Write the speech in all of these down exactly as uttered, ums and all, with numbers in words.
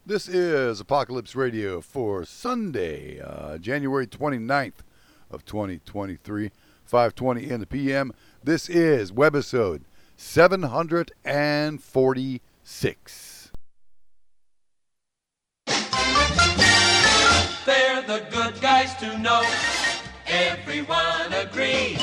This is Apocalypse Radio for Sunday, uh, January twenty-ninth of twenty twenty-three, five twenty in the P M. This is webisode seven hundred forty-six. They're the good guys to know. Everyone agrees.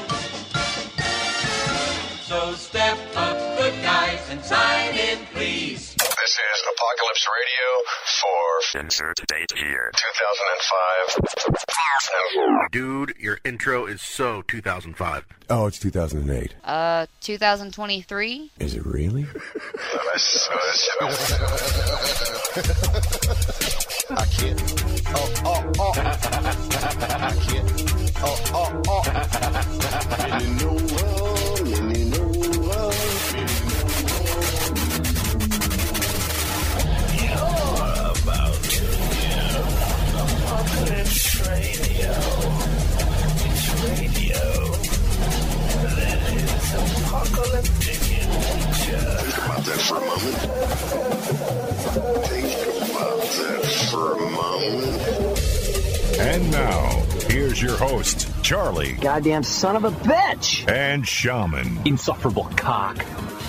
So step up, good guys, and sign in, please. This is Apocalypse Radio for insert date here, two thousand five. Dude, your intro is so two thousand five. Oh, it's two thousand eight. Uh, two thousand twenty-three? Is it really? I can't. Oh, oh, oh. I can't. Oh, oh, oh. Many know well, many know well, many know You're about to hear Apocalypse Radio. It's radio that is apocalyptic in nature. Think about that for a moment. Think about that for a moment. And now, here's your host, Charlie. Goddamn son of a bitch! And Shaman. Insufferable cock.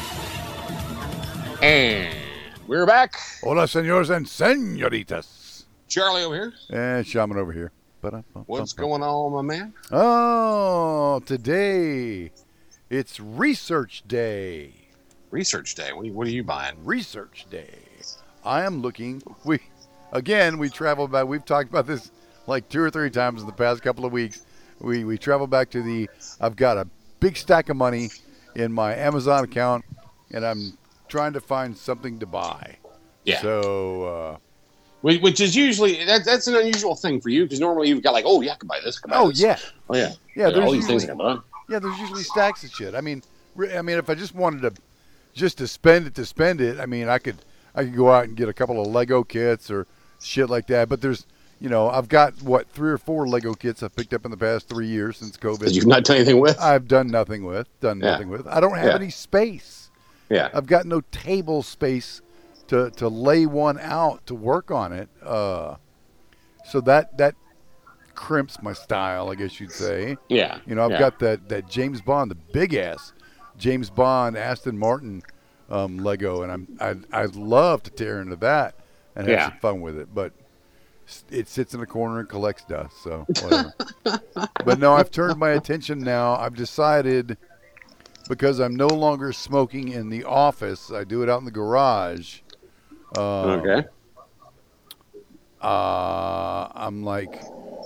And we're back. Hola, senores and senoritas. Charlie over here. And Shaman over here. What's going on, my man? Oh, today it's Research Day. Research Day. What are you, what are you buying? Research Day. I am looking. We again we travel back. We've talked about this like two or three times in the past couple of weeks. We we travel back to the. I've got a big stack of money in my Amazon account, and I'm trying to find something to buy. Yeah. So. Uh, Which, which is usually that, that's an unusual thing for you because normally you've got like, oh yeah, I can buy this. I can buy oh this. yeah. Oh yeah. Yeah. There's all these usually, things I can buy. Yeah, there's usually stacks of shit. I mean, re- I mean, if I just wanted to, just to spend it to spend it, I mean, I could, I could go out and get a couple of Lego kits or shit like that. But there's, you know, I've got what three or four Lego kits I've picked up in the past three years since COVID. That you've not done anything with. I've done nothing with, done Yeah. nothing with. I don't have Yeah. any space. Yeah. I've got no table space to to lay one out to work on it. Uh, so that that crimps my style, I guess you'd say. Yeah. You know, I've yeah. got that, that James Bond, the big ass James Bond Aston Martin um, Lego, and I'm I'd, I'd love to tear into that and have Yeah. some fun with it, but it sits in a corner and collects dust. So whatever. But no, I've turned my attention now. I've decided because I'm no longer smoking in the office. I do it out in the garage. Uh, Okay. Uh, I'm like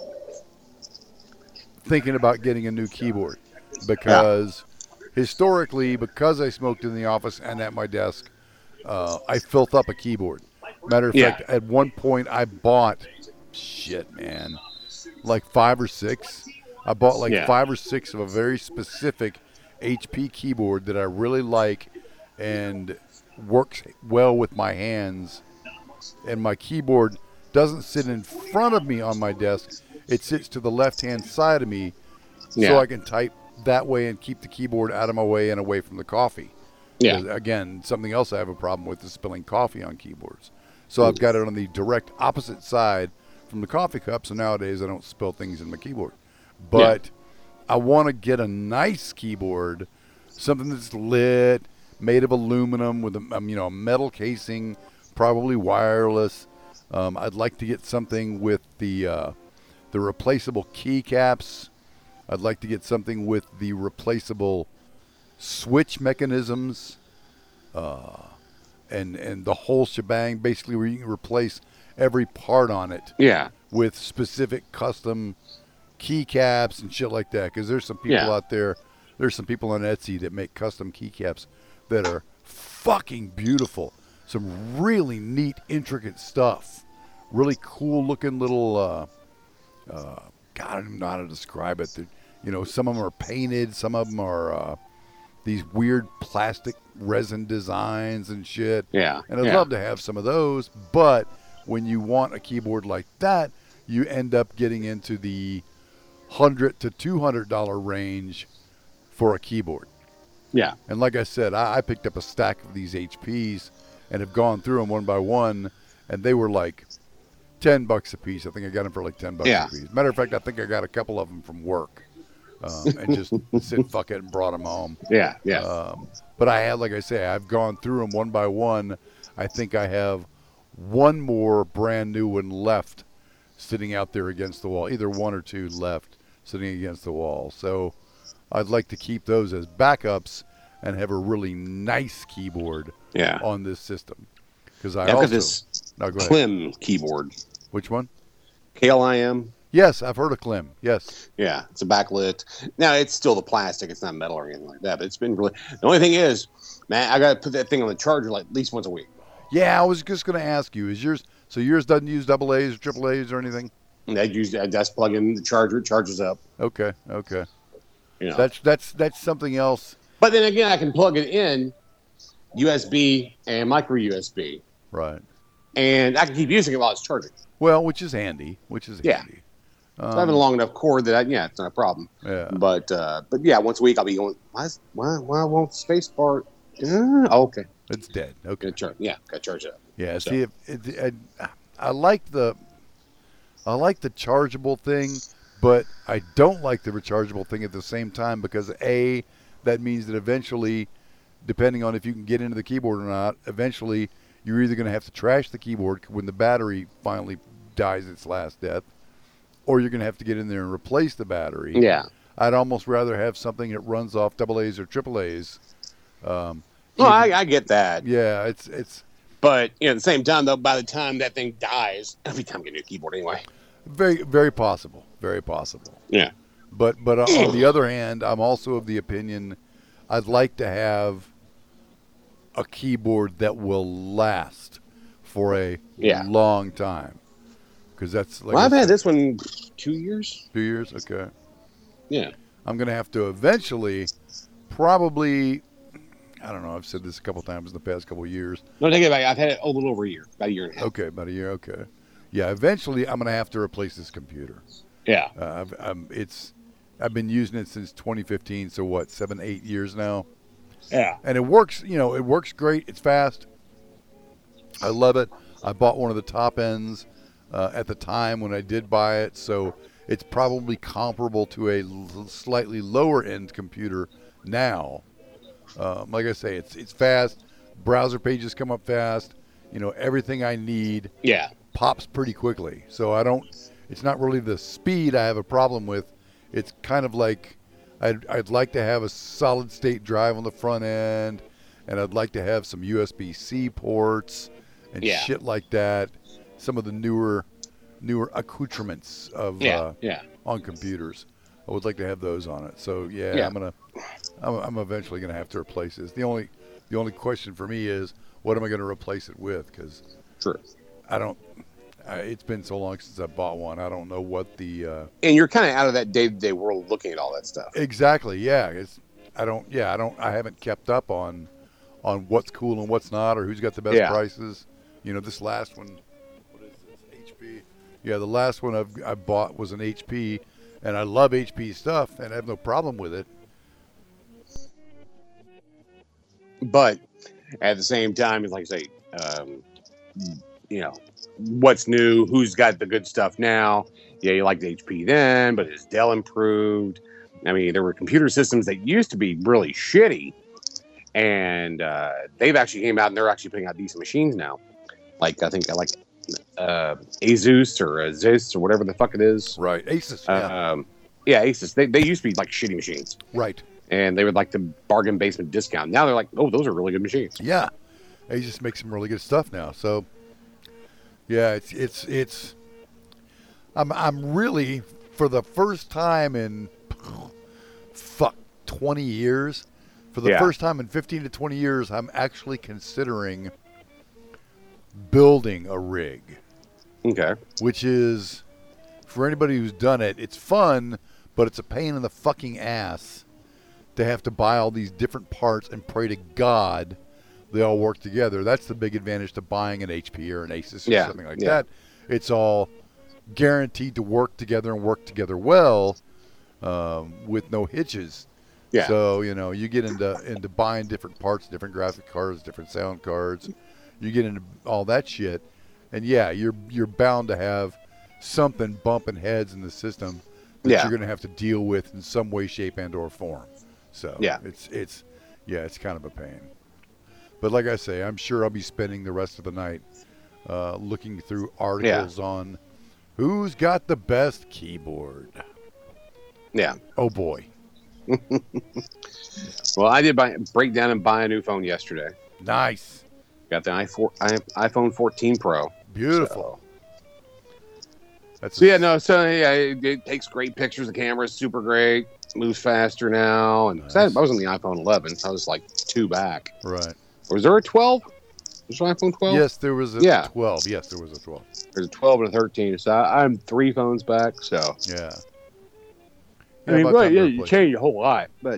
thinking about getting a new keyboard because yeah. historically, because I smoked in the office and at my desk, uh, I filled up a keyboard. Matter of Yeah. fact, at one point I bought shit, man, like five or six. I bought like Yeah. five or six of a very specific H P keyboard that I really like and works well with my hands. And my keyboard doesn't sit in front of me on my desk. It sits to the left-hand side of me Yeah. so I can type that way and keep the keyboard out of my way and away from the coffee. Yeah. 'Cause, again, something else I have a problem with is spilling coffee on keyboards. So I've got it on the direct opposite side from the coffee cup, so nowadays I don't spill things in my keyboard. But I want to get a nice keyboard, something that's lit, made of aluminum with a um, you know a metal casing, probably wireless. Um, I'd like to get something with the uh, the replaceable keycaps. I'd like to get something with the replaceable switch mechanisms, uh, and and the whole shebang. Basically, where you can replace every part on it Yeah. with specific custom keycaps and shit like that. Because there's some people Yeah. out there. There's some people on Etsy that make custom keycaps that are fucking beautiful. Some really neat, intricate stuff. Really cool looking little, uh, uh, God, I don't know how to describe it. They're, you know, some of them are painted. Some of them are uh, these weird plastic resin designs and shit. Yeah. And I'd yeah. love to have some of those. But when you want a keyboard like that, you end up getting into the one hundred to two hundred dollars range for a keyboard. Yeah. And like I said, I, I picked up a stack of these H Ps and have gone through them one by one and they were like ten bucks a piece. I think I got them for like ten bucks Yeah. a piece. Matter of fact, I think I got a couple of them from work, um, and just said fuck it and brought them home. Yeah, yeah. Um, but I had, like I say, I've gone through them one by one. I think I have one more brand new one left sitting out there against the wall, either one or two left sitting against the wall. So I'd like to keep those as backups and have a really nice keyboard Yeah. on this system. Because I I've also got this no, go ahead. Klim keyboard. Which one? K L I M. Yes, I've heard of Klim. Yes. Yeah, it's a backlit. Now it's still the plastic; it's not metal or anything like that. But it's been really. The only thing is, man, I got to put that thing on the charger like at least once a week. Yeah, I was just going to ask you: Is yours so yours doesn't use double A's or triple A's or anything? And I use I just plug in the charger, it charges up. Okay, okay. You know. That's that's that's something else. But then again, I can plug it in U S B and micro U S B, Right. and I can keep using it while it's charging. Well, which is handy. Which is Yeah. handy. So I have a long enough cord that I, yeah, it's not a problem. Yeah. But uh, but yeah, once a week I'll be going. Why is, why why won't the space bar? Uh, oh, okay, It's dead. Okay. good charge. Yeah, got to charge it up. Yeah. So- See, if, it, I, I like the I like the chargeable thing, but I don't like the rechargeable thing at the same time because a that means that eventually, depending on if you can get into the keyboard or not, eventually you're either going to have to trash the keyboard when the battery finally dies its last death, or you're going to have to get in there and replace the battery. Yeah. I'd almost rather have something that runs off double A's or triple A's. Um, Well, I, I get that, yeah, it's it's but you know, at the same time though, by the time that thing dies, every time I get a new keyboard anyway. very very possible, very possible. Yeah. But but uh, on the other hand, I'm also of the opinion I'd like to have a keyboard that will last for a Yeah. long time. Because that's like Well, I I've had said, this one two years. two years. Okay, Yeah. I'm gonna have to eventually, probably. I don't know. I've said this a couple times in the past couple of years. No, take it back. I've had it a little over a year, about a year and a half. Okay, about a year. Okay, yeah. Eventually, I'm gonna have to replace this computer. Yeah. Uh, I've, I'm, it's I've been using it since twenty fifteen. So what? Seven, eight years now. Yeah. And it works, you know, it works great. It's fast. I love it. I bought one of the top ends uh, at the time when I did buy it, so it's probably comparable to a l- slightly lower end computer now. Um, like I say, it's it's fast. Browser pages come up fast. You know, everything I need Yeah. pops pretty quickly. So I don't. It's not really the speed I have a problem with. It's kind of like I'd, I'd like to have a solid state drive on the front end, and I'd like to have some U S B C ports and Yeah. shit like that. Some of the newer newer accoutrements of Yeah. uh, Yeah. on computers. I would like to have those on it. So yeah, Yeah. I'm gonna I'm, I'm eventually gonna have to replace this. The only the only question for me is what am I gonna replace it with? Because True. I don't. I, it's been so long since I bought one. I don't know what the uh, And you're kind of out of that day-to-day world looking at all that stuff. exactly. Yeah, it's. I don't. Yeah, I don't. I haven't kept up on on what's cool and what's not, or who's got the best Yeah. prices. You know, this last one. What is this? H P. Yeah, the last one I've, I bought was an H P, and I love H P stuff, and I have no problem with it. But at the same time, it's like I say, um, you know, what's new? Who's got the good stuff now? Yeah, you liked H P then, but is Dell improved? I mean, there were computer systems that used to be really shitty, and uh, they've actually came out and they're actually putting out decent machines now. Like I think like uh, Asus or Asus or whatever the fuck it is. Right, Asus. Yeah. Um, yeah, Asus. They they used to be like shitty machines, right. and they would like the bargain basement discount. Now they're like, oh, those are really good machines. Yeah, Asus makes some really good stuff now. So, yeah, it's it's it's. I'm I'm really for the first time in fuck twenty years, for the Yeah. first time in fifteen to twenty years, I'm actually considering building a rig, Okay. which is for anybody who's done it, it's fun, but it's a pain in the fucking ass to have to buy all these different parts and pray to God they all work together. That's the big advantage to buying an H P or an Asus or Yeah, something like yeah. that. It's all guaranteed to work together and work together well um, with no hitches. Yeah. So, you know, you get into into buying different parts, different graphic cards, different sound cards. You get into all that shit, And yeah, you're you're bound to have something bumping heads in the system that Yeah. you're going to have to deal with in some way, shape, and or form. So Yeah. it's it's yeah, it's kind of a pain. But like I say, I'm sure I'll be spending the rest of the night uh, looking through articles on who's got the best keyboard. Yeah. Oh boy, Well, I did buy break down and buy a new phone yesterday. nice, Got the iPhone iPhone fourteen Pro. beautiful. That's So a- yeah, no, so yeah, it, it takes great pictures. The camera is super great. Moves faster now. And 'cause I, Nice. I was on the iPhone eleven, so I was like two back. right. Or was there a twelve? Was there an iPhone twelve? Yes, there was a Yeah. twelve. Yes, there was a twelve. There's a twelve and a thirteen. So I, I'm three phones back. So Yeah. I mean, about right, time yeah, to you replace change a whole lot, but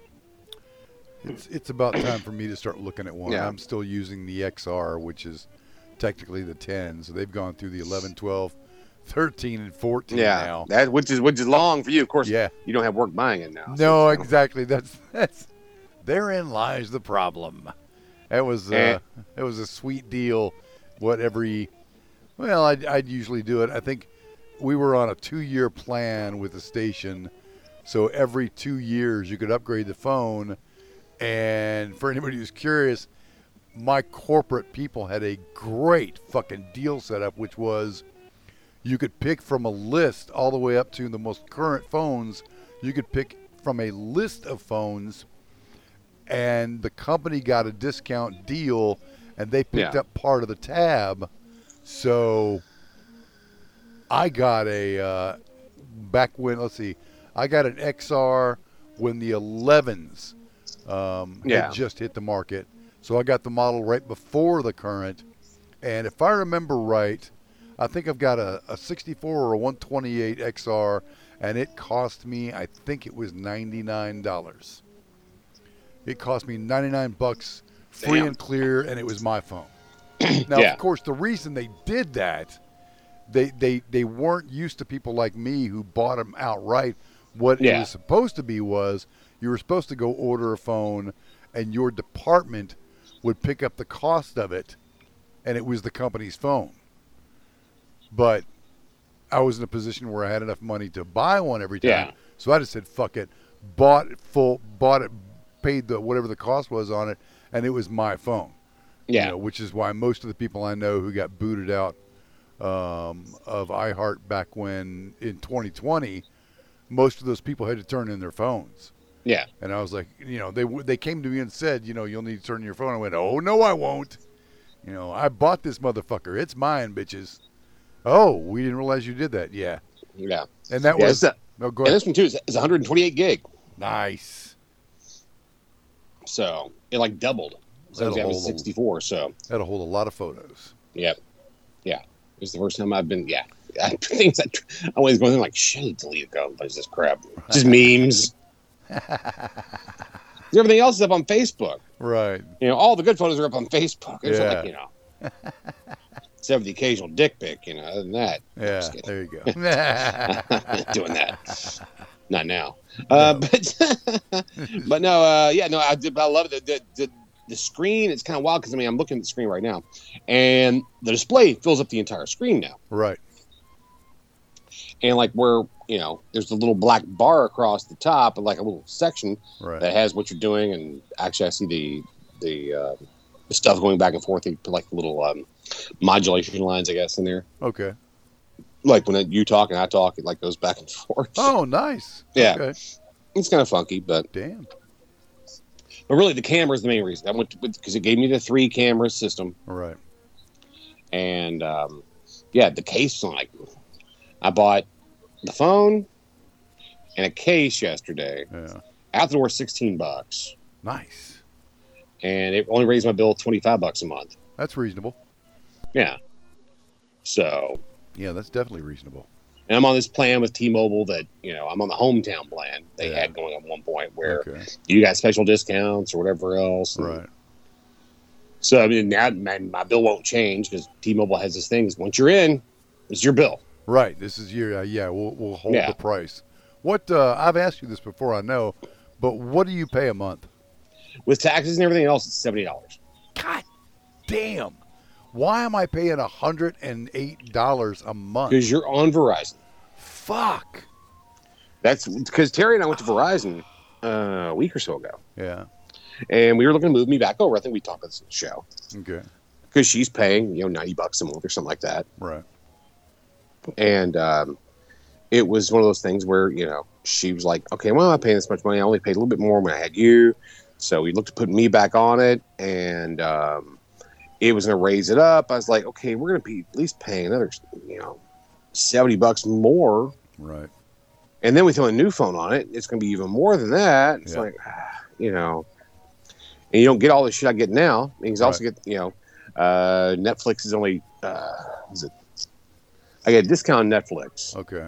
It's it's about time for me to start looking at one. Yeah. I'm still using the X R, which is technically the ten. So they've gone through the eleven, twelve, thirteen, and fourteen yeah, now. that which is which is long for you. Of course, Yeah. you don't have work buying it now. No, so, you know. exactly. That's that's therein lies the problem. That was uh, Eh. it was a sweet deal. What every well, I'd, I'd usually do it. I think we were on a two-year plan with the station, so every two years you could upgrade the phone. And for anybody who's curious, my corporate people had a great fucking deal set up, which was you could pick from a list all the way up to the most current phones. You could pick from a list of phones, and the company got a discount deal, and they picked Yeah. up part of the tab. So I got a, uh, back when, let's see, I got an X R when the elevens um, Yeah. had just hit the market. So I got the model right before the current. And if I remember right, I think I've got a, a sixty-four or a one twenty-eight X R, and it cost me, I think it was ninety-nine dollars. It cost me ninety-nine bucks, free Damn. and clear, and it was my phone. Now, Yeah. of course, the reason they did that, they, they, they weren't used to people like me who bought them outright. What it Yeah. was supposed to be was you were supposed to go order a phone, and your department would pick up the cost of it, and it was the company's phone. But I was in a position where I had enough money to buy one every time, Yeah. so I just said fuck it, bought it full, bought it, paid the whatever the cost was on it, and it was my phone. Yeah. You know, which is why most of the people I know who got booted out um, of iHeart back when in twenty twenty, most of those people had to turn in their phones. Yeah. And I was like, you know, they they came to me and said, you know, you'll need to turn in your phone. I went, oh no, I won't. You know, I bought this motherfucker. It's mine, bitches. Oh, we didn't realize you did that. Yeah, Yeah. and that Yeah, was it's a- no. Go And ahead. this one too is, is one hundred twenty-eight gig. Nice. So it like doubled. So That'll it was hold a- sixty-four. So That'll hold a lot of photos. yeah, yeah. It's the first time I've been. Yeah, I think that I always going in like shit. Delete go. There's this crap. Just memes. Everything else is up on Facebook. Right. You know, all the good photos are up on Facebook. It's Yeah. like you know, except for the occasional dick pic. You know, other than that, Yeah. just kidding. There you go. doing that. Not now. Uh, but but no, uh, yeah, no, I did. I love it. The, the, the screen, it's kind of wild because I mean, I'm looking at the screen right now, and the display fills up the entire screen now. Right. And like where, you know, there's a little black bar across the top, and like a little section Right. that has what you're doing. And actually, I see the the, uh, the stuff going back and forth, they put like little um, modulation lines, I guess, in there. Okay. Like when you talk and I talk, it like goes back and forth. Oh, nice. Yeah. Okay. It's kind of funky, but Damn. but really the camera is the main reason. I went because it gave me the three camera system, All right. and um, yeah, the case. Like, I bought the phone and a case yesterday. Yeah. Out the door, sixteen bucks, Nice. and it only raised my bill twenty five bucks a month. That's reasonable. Yeah. So, Yeah, that's definitely reasonable. and I'm on this plan with T-Mobile that you know I'm on the hometown plan they Yeah. had going at one point where Okay. you got special discounts or whatever else. and Right. So I mean, now my, my bill won't change because T-Mobile has this thing: is once you're in, it's your bill. Right. This is your uh, yeah. We'll we'll hold Yeah. the price. What uh, I've asked you this before, I know, but what do you pay a month? With taxes and everything else, it's seventy dollars. God damn. Why am I paying one hundred eight dollars a month? Because you're on Verizon. Fuck. That's because Terry and I went to Verizon uh, a week or so ago. Yeah. And we were looking to move me back over. I think we talked about this in the show. Okay. Because she's paying, you know, ninety bucks a month or something like that. Right. And um, it was one of those things where, you know, she was like, okay, well, I'm not paying this much money. I only paid a little bit more when I had you. So we looked to put me back on it. And um, it was going to raise it up. I was like, okay, we're going to be at least paying another, you know, seventy bucks more. Right. And then we throw a new phone on it. It's going to be even more than that. It's Yeah. like, ah, you know, and you don't get all the shit I get now. You can also Right. get, you know, uh, Netflix is only, uh, is it? I get discount on Netflix. Okay.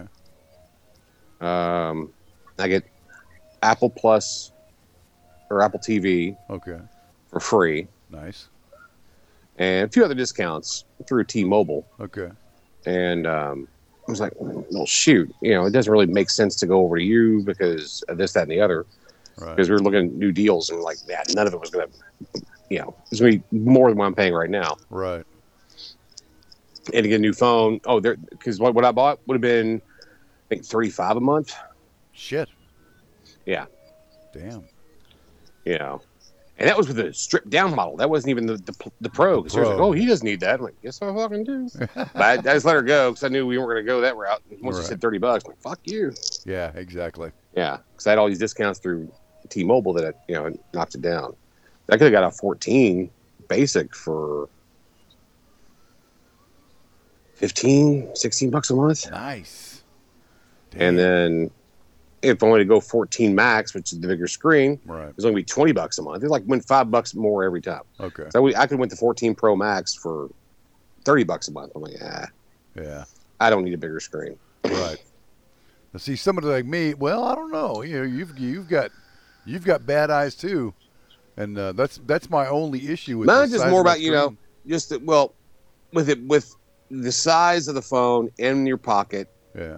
Um, I get Apple Plus or Apple T V Okay. for free, Nice. and a few other discounts through T-Mobile. Okay. And um, I was like, well, shoot, you know, it doesn't really make sense to go over to you because of this, that, and the other. Right. Because we were looking at new deals and like, yeah, none of it was going to, you know, it's going to be more than what I'm paying right now. Right. And to get a new phone, oh, there, because what, what I bought would have been, I think, thirty-five a month. Shit. Yeah. Damn. You know, and that was with a stripped down model. That wasn't even the the, the pro. Because she was like, Pro. oh, he doesn't need that. I'm like, yes, I fucking do. But I, I just let her go because I knew we weren't going to go that route. And once Right. she said thirty bucks, I'm like, fuck you. Yeah, exactly. Yeah. Because I had all these discounts through T-Mobile that, you know, knocked it down. I could have got a fourteen basic for fifteen, sixteen bucks a month. Nice. And then if I wanted to go fourteen max, which is the bigger screen, Right. it was only be twenty bucks a month. It's like win five bucks more every time. Okay. So we, I could win the fourteen Pro Max for thirty bucks a month. I'm like, ah, Yeah. I don't need a bigger screen. Right. Now, see, somebody like me, well, I don't know. You know, you've you've got you've got bad eyes too, and uh, that's that's my only issue with. Mine's the just size more of my about, you know, screen. just that, well, with it with the size of the phone in your pocket Yeah.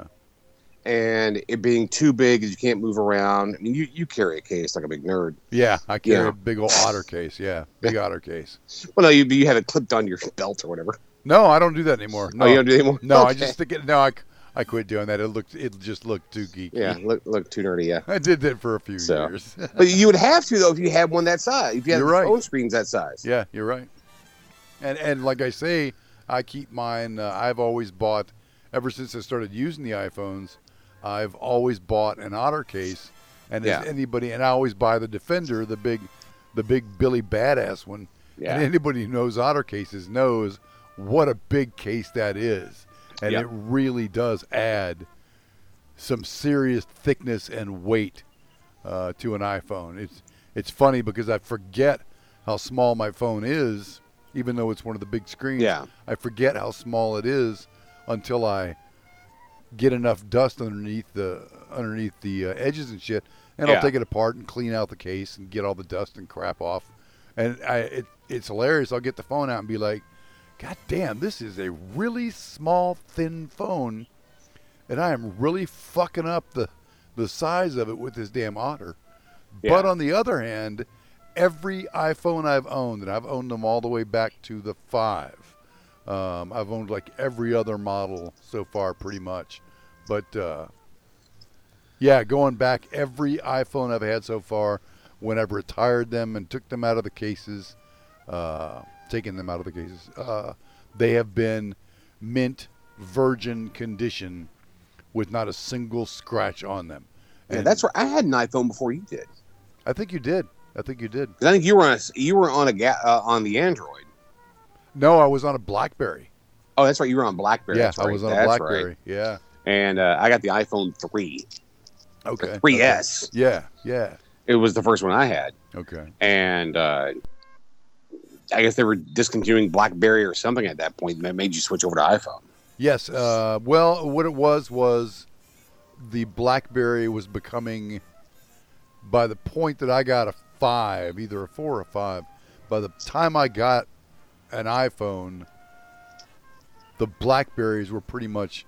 and it being too big as you can't move around. I mean, you, you carry a case like a big nerd. Yeah, I carry Yeah. a big old otter case. Yeah, big otter case. Well, no, you you have it clipped on your belt or whatever. No, I don't do that anymore. No, Oh, you don't do it anymore? No, I Okay. just stick it. No, I, I quit doing that. It looked it just looked too geeky. Yeah, look look too nerdy. Yeah. I did that for a few So. years. But you would have to though if you had one that size. If you had You're the right. phone screens that size. Yeah, you're right. And and like I say, I keep mine. Uh, I've always bought, ever since I started using the iPhones, I've always bought an otter case. And Yeah. as anybody, and I always buy the Defender, the big, the big Billy Badass one. Yeah. And anybody who knows otter cases knows what a big case that is, and Yeah. it really does add some serious thickness and weight uh, to an iPhone. It's it's funny because I forget how small my phone is, even though it's one of the big screens. Yeah. I forget how small it is until I get enough dust underneath the underneath the uh, edges and shit, and Yeah. I'll take it apart and clean out the case and get all the dust and crap off. And I it, it's hilarious. I'll get the phone out and be like, God damn, this is a really small, thin phone, and I am really fucking up the the size of it with this damn otter. Yeah. But on the other hand, every iPhone I've owned, and I've owned them all the way back to the five. Um, I've owned like every other model so far, pretty much. But uh, yeah, going back, every iPhone I've had so far, when I've retired them and took them out of the cases, uh, taken them out of the cases, uh, they have been mint virgin condition with not a single scratch on them. Yeah, And that's right. I had an iPhone before you did. I think you did. I think you did. 'Cause I think you were on a, you were on a ga- uh, on the Android. No, I was on a BlackBerry. Oh, that's right. You were on BlackBerry. Yeah, That's I right. was on a That's BlackBerry. right. Yeah. And uh, I got the iPhone three, Okay. three okay. S. Yeah. Yeah. It was the first one I had, Okay. and uh, I guess they were discontinuing BlackBerry or something at that point that made you switch over to iPhone. Yes. Uh, well, what it was was the BlackBerry was becoming, by the point that I got a five, either a four or a five, by the time I got an iPhone, the BlackBerries were pretty much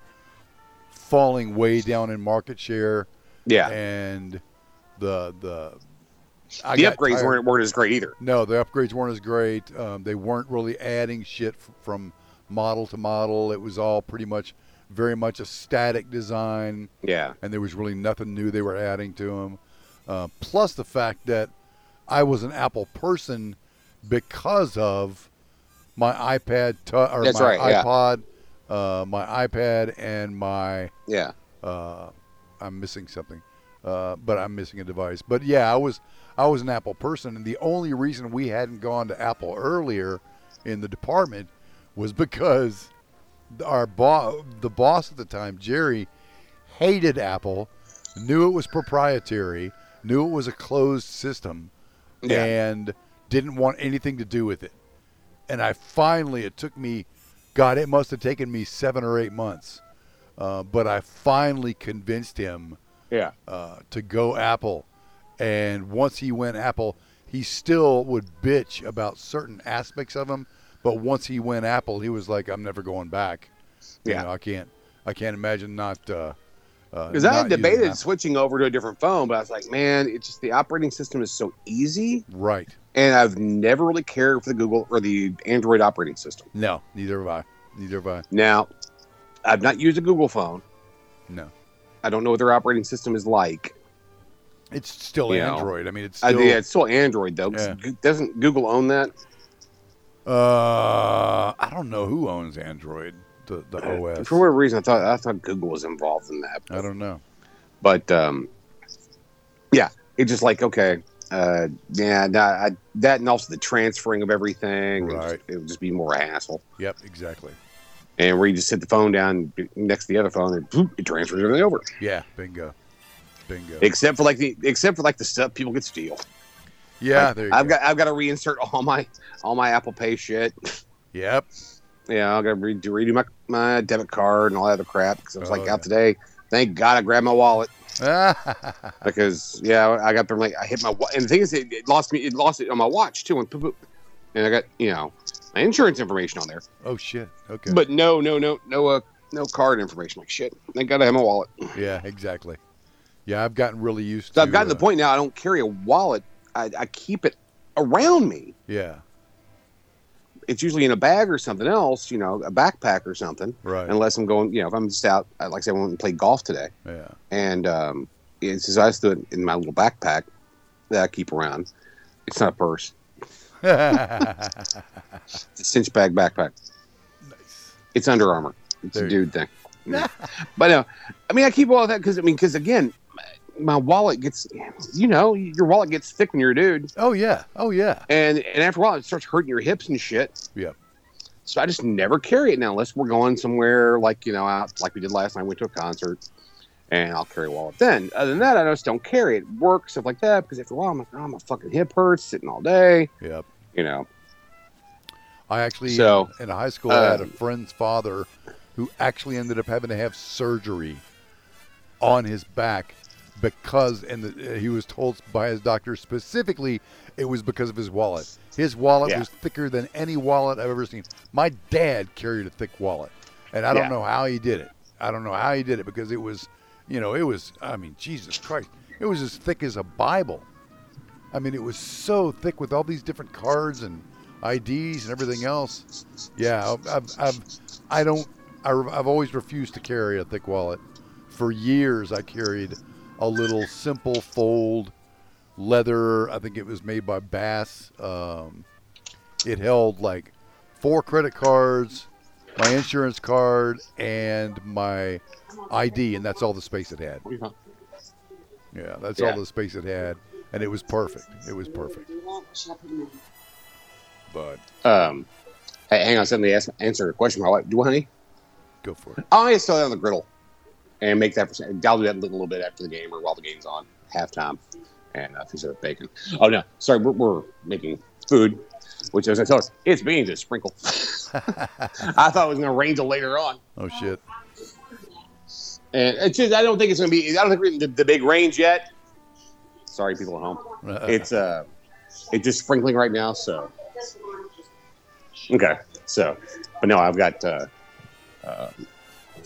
falling way down in market share. Yeah. And the the I The got upgrades tired. weren't, weren't as great either. No, the upgrades weren't as great. Um, they weren't really adding shit f- from model to model. It was all pretty much very much a static design, Yeah. and there was really nothing new they were adding to them. Uh, plus the fact that I was an Apple person because of my iPad tu- or That's my right, yeah. iPod, uh, my iPad, and my Yeah. uh, I'm missing something, uh, but I'm missing a device. But yeah, I was I was an Apple person, and the only reason we hadn't gone to Apple earlier in the department was because our boss, the boss at the time, Jerry, hated Apple, knew it was proprietary, knew it was a closed system, Yeah. and didn't want anything to do with it. And I finally, it took me, God, it must have taken me seven or eight months. Uh, but I finally convinced him Yeah. uh, to go Apple. And once he went Apple, he still would bitch about certain aspects of them. But once he went Apple, he was like, "I'm never going back." You Yeah. know, I can't, I can't imagine not. Because uh, Because I had not using debated Apple. switching over to a different phone, but I was like, man, it's just the operating system is so easy, Right? and I've never really cared for the Google or the Android operating system. No, neither have I. Neither have I. Now, I've not used a Google phone. No, I don't know what their operating system is like. it's still You know, Android. I mean, it's I, still. yeah, it's still Android though. 'cause Yeah. Go- Doesn't Google own that? Uh, I don't know who owns Android, the the O S. For whatever reason, I thought I thought Google was involved in that. I don't know. But um, yeah, it's just like okay, uh, yeah, nah, I, that and also the transferring of everything. It, Right. just, it would just be more a hassle. Yep, exactly. And where you just sit the phone down next to the other phone and boop, it transfers everything over. Yeah, bingo, bingo. Except for like the except for like the stuff people could steal. Yeah, Like, there you I've go. got I've got to reinsert all my all my Apple Pay shit. Yep. Yeah, I got to re- redo my my debit card and all that other crap because I was Oh, like yeah. out today. Thank God I grabbed my wallet. yeah, Because yeah, I got them like I hit my wa- and the thing is it, it lost me it lost it on my watch too and, poop, poop. And I got you know my insurance information on there, oh shit. Okay. but no no no no uh no card information. Like shit, thank God I have my wallet. yeah, exactly. Yeah, I've gotten really used So to. I've gotten to the uh, point now I don't carry a wallet. I, I keep it around me. Yeah. It's usually in a bag or something else, you know, a backpack or something. Right. Unless I'm going, you know, if I'm just out, I- like I said, I went and played golf today. Yeah. And um, it's just I stood in my little backpack that I keep around. It's not a purse. It's a cinch bag backpack. Nice. It's Under Armour. It's There a you- dude thing. Yeah. But no, I mean, I keep all that because I mean, because again, my wallet gets, you know, your wallet gets thick when you're a dude, Oh yeah. Oh yeah. and and after a while, it starts hurting your hips and shit. Yeah. So I just never carry it now unless we're going somewhere like you know out like we did last night. We went to a concert, and I'll carry a wallet then. Other than that, I just don't carry it. Work stuff like that because after a while, I'm like, oh, my fucking hip hurts sitting all day. Yep. You know. I actually So, in, in high school I had a um, friend's father who actually ended up having to have surgery on his back because and the, he was told by his doctor specifically it was because of his wallet. His wallet Yeah. was thicker than any wallet I've ever seen. My dad carried a thick wallet, and I don't Yeah. know how he did it. I don't know how he did it because it was, you know, it was. I mean, Jesus Christ, it was as thick as a Bible. I mean, it was so thick with all these different cards and I Ds and everything else. Yeah, I've, I've, I don't, I, I've always refused to carry a thick wallet. For years, I carried a little simple fold leather. I think it was made by Bass. Um, it held like four credit cards, my insurance card, and my I D, and that's all the space it had. Yeah, that's Yeah. all the space it had, and it was perfect. It was perfect. But Um, hey, hang on, somebody asked answer a question. Do you want any? go for it. Oh, I just throw it on the griddle and make that. For, I'll do that a little bit after the game or while the game's on, halftime, and uh, piece of bacon. Oh no, sorry, we're, we're making food, which as I told us, it's beans and sprinkle. I thought it was going to rain till later on, Oh shit. and it's just I don't think it's going to be. I don't think we're in the, the big range yet. Sorry, people at home. It's uh, it's just sprinkling right now. So okay, so but no, I've got. Uh, uh,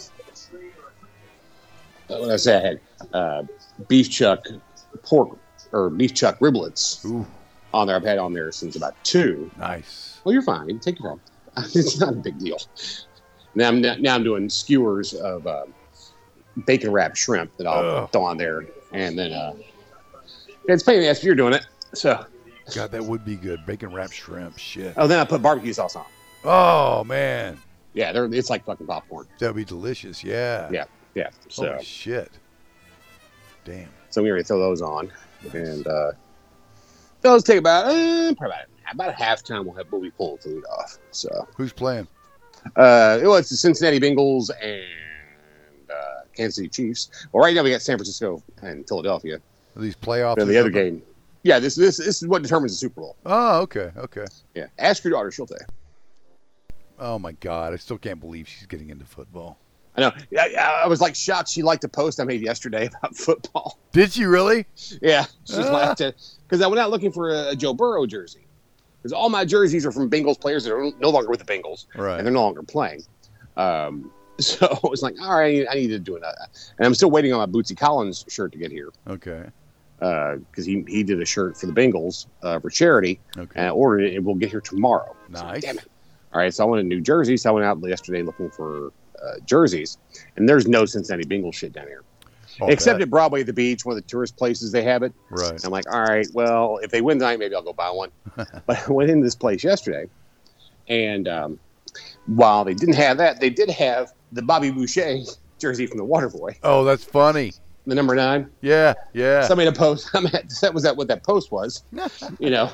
what did I say? I had uh, beef chuck, pork or beef chuck riblets Ooh, on there. I've had on there since about two. nice. Well, you're fine. Take your time. It's not a big deal. Now I'm now I'm doing skewers of uh, bacon wrapped shrimp that I'll Ugh. throw on there, and then uh, it's pain in the ass if you're doing it. So, God, that would be good. Bacon wrapped shrimp. Shit. oh, then I put barbecue sauce on. Oh, man. Yeah, they're it's like fucking popcorn. That'd be delicious. Yeah. Yeah, yeah. So, Holy shit. Damn. so we already throw those on, and uh, those take about uh, probably about, about a half time. We'll have we'll be pulling food off. So, Who's playing? uh, well, it's the Cincinnati Bengals and uh, Kansas City Chiefs. Well, right now we got San Francisco and Philadelphia. Are these playoffs? And or the other something? game. Yeah, this this this is what determines the Super Bowl. Oh, okay. Okay. Yeah, ask your daughter; she'll tell you. Oh, my God. I still can't believe she's getting into football. I know. I, I was like shocked. She liked a post I made yesterday about football. Did she really? Yeah, she Ah. laughed at because I went out looking for a, a Joe Burrow jersey because all my jerseys are from Bengals players that are no longer with the Bengals Right. and they're no longer playing. Um, so I was like, all right, I need to do another. And I'm still waiting on my Bootsy Collins shirt to get here Okay. because he he did a shirt for the Bengals uh, for charity Okay. and I ordered it. It will get here tomorrow. So, Nice. damn it. All right, so I wanted New Jersey, so I went out yesterday looking for uh, jerseys, and there's no Cincinnati Bengals shit down here, I'll except bet. at Broadway, the beach, one of the tourist places they have it. Right. And I'm like, all right, well, if they win tonight, maybe I'll go buy one. But I went into this place yesterday, and um, while they didn't have that, they did have the Bobby Boucher jersey from the Waterboy, Oh, that's funny. the number nine. Yeah. Yeah. So I made a post. I mean, that was that what that post was, you know.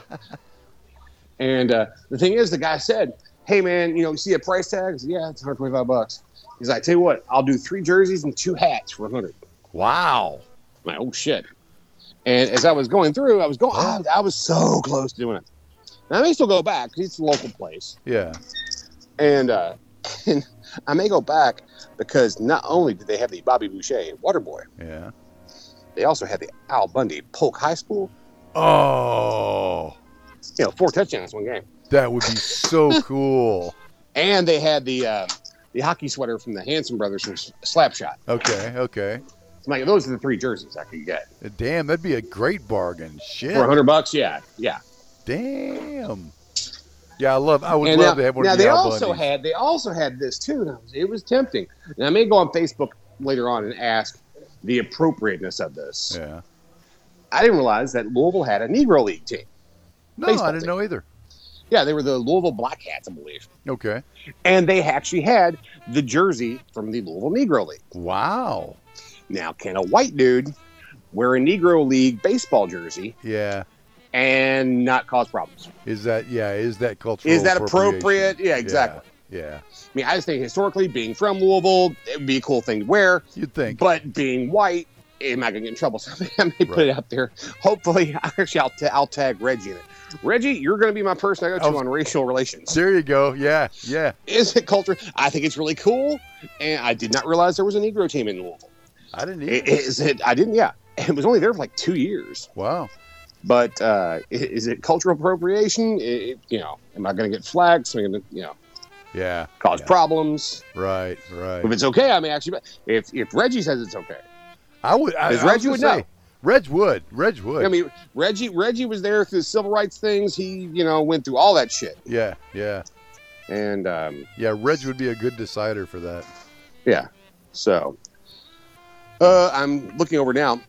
And uh, the thing is, the guy said, "Hey, man, you know, you see a price tag?" I said, "Yeah, it's one hundred twenty-five bucks." He's like, "Tell you what, I'll do three jerseys and two hats for one hundred." Wow. I'm like, "Oh shit!" And as I was going through, I was going, I, I was so close to doing it. Now I may still go back because it's a local place, Yeah. and uh, and I may go back because not only did they have the Bobby Boucher Waterboy, Yeah. they also had the Al Bundy Polk High School. Oh, You know, four touchdowns one game. that would be so cool. And they had the uh, the hockey sweater from the Hanson brothers from Slapshot. Okay. Okay. I'm like, those are the three jerseys I could get Damn, that'd be a great bargain. Shit. for a hundred bucks. Yeah, yeah. Damn. Yeah, I love. I would And love now, to have one now of the they Al also Bundys. had they also had this too. And I was, it was tempting. And I may go on Facebook later on and ask the appropriateness of this. Yeah. I didn't realize that Louisville had a Negro League team. No, Baseball I didn't team. know either. Yeah, they were the Louisville Black Hats, I believe. Okay. And they actually had the jersey from the Louisville Negro League. Wow. Now, can a white dude wear a Negro League baseball jersey Yeah. and not cause problems? Is that yeah? Is that cultural? Is that appropriation? appropriate? Yeah, exactly. Yeah. I mean, I just think historically, being from Louisville, it would be a cool thing to wear. You'd think. But being white, am I going to get in trouble? So I may put Right. it out there. Hopefully, actually, I'll, ta- I'll tag Reggie in it. Reggie, you're going to be my person I go to I was- on racial relations. There you go. Yeah. Yeah. Is it culture? I think it's really cool. And I did not realize there was a Negro team in Louisville. I didn't I- either. Is it? I didn't, yeah. It was only there for like two years. Wow. But uh, i- is it cultural appropriation? It, you know, am I going to get flagged? Am I going to, you know, Yeah. cause Yeah. problems? Right. Right. If it's okay, I may actually. If if Reggie says it's okay, I would. I, because I was Reggie gonna would say, know. Reg would. Reg would. I mean, Reggie Reggie was there through the civil rights things. He, you know, went through all that shit. yeah. Yeah. And um, Yeah. Reg would be a good decider for that. yeah, so uh, I'm looking over now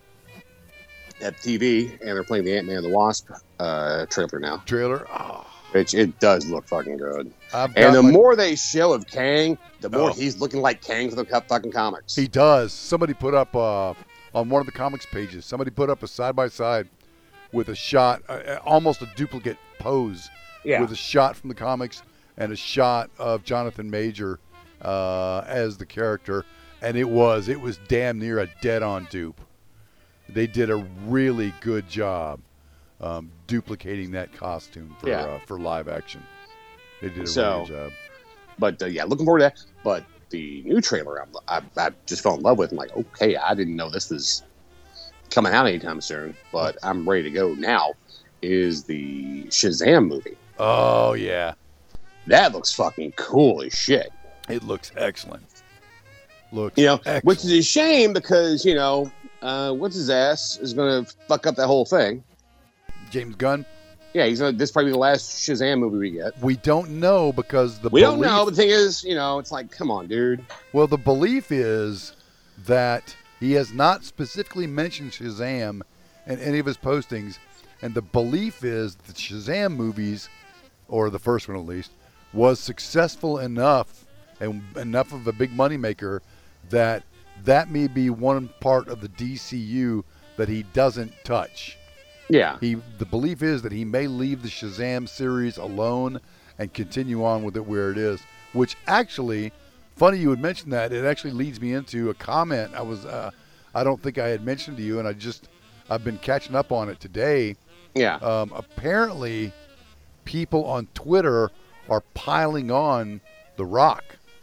at T V, and they're playing the Ant-Man and the Wasp uh, trailer now, Trailer. Oh, which it does look fucking good. I've And got the my- more they show of Kang, the more Oh. he's looking like Kang for the cu- fucking comics. He does. Somebody put up uh, on one of the comics pages. Somebody put up a side by side with a shot, uh, almost a duplicate pose, yeah, with a shot from the comics and a shot of Jonathan Major uh, as the character, and it was it was damn near a dead-on dupe. They did a really good job um, duplicating that costume for Yeah. uh, for live action. They did a So- really good job. but uh, yeah, looking forward to that. But the new trailer, I'm, I, I just fell in love with. I'm like, okay, I didn't know this was coming out anytime soon, but I'm ready to go now. Is the Shazam movie? Oh yeah, That looks fucking cool as shit. it looks excellent. Looks You know, excellent. which is a shame because, you know, uh, what's his ass is going to fuck up that whole thing. James Gunn. Yeah, he's gonna, this is probably the last Shazam movie we get. We don't know because the We belief, don't know. But the thing is, you know, it's like, come on, dude. Well, the belief is that he has not specifically mentioned Shazam in any of his postings, and the belief is that Shazam movies, or the first one at least, was successful enough and enough of a big moneymaker that that may be one part of the D C U that he doesn't touch. Yeah. He, the belief is that he may leave the Shazam series alone and continue on with it where it is, which actually, funny you would mention that. It actually leads me into a comment I was, uh, I don't think I had mentioned to you, and I just, I've been catching up on it today. Yeah. Um, apparently, people on Twitter are piling on The Rock.